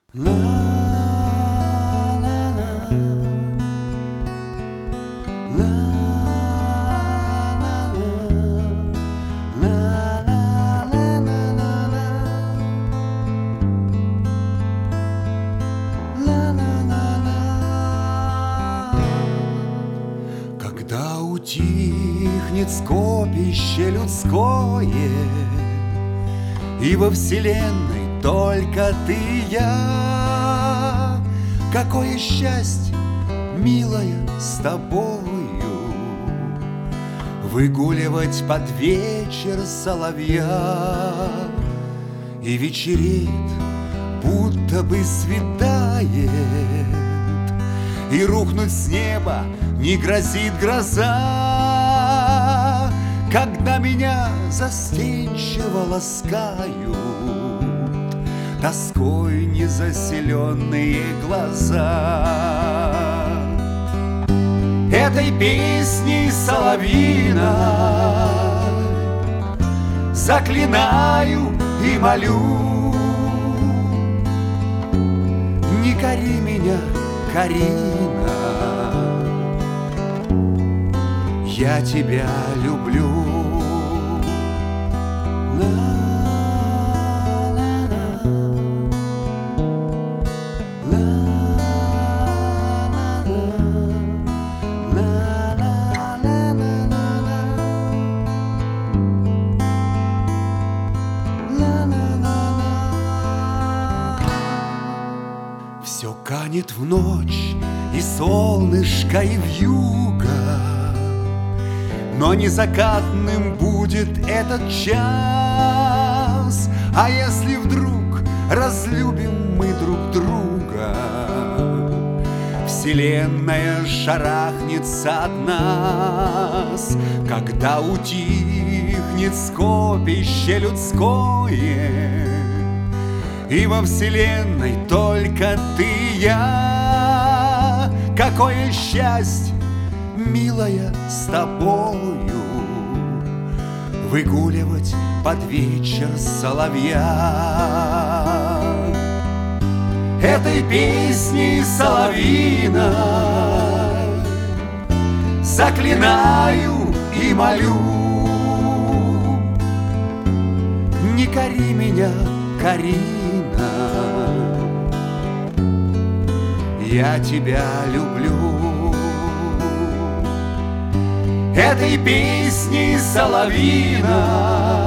La la la la la la la. Когда утихнет скопище людское, и во вселенной только ты и я, какое счастье, милая, с тобою выгуливать под вечер соловья. И вечереет, будто бы светает, и рухнуть с неба не грозит гроза, когда меня застенчиво ласкают тоской незаселенные глаза. Этой песней соловьиной заклинаю и молю: не кори меня, Карина, я тебя люблю. Все канет в ночь, и солнышко, и вьюга, но не закатным будет этот час. А если вдруг разлюбим мы друг друга, вселенная шарахнется от нас, когда утихнет скопище людское, и во вселенной только ты и я. Какое счастье, милая, с тобою выгуливать под вечер соловья. Этой песней соловьиной заклинаю и молю: не кори меня, Карина, я тебя люблю. Этой песней соловьиной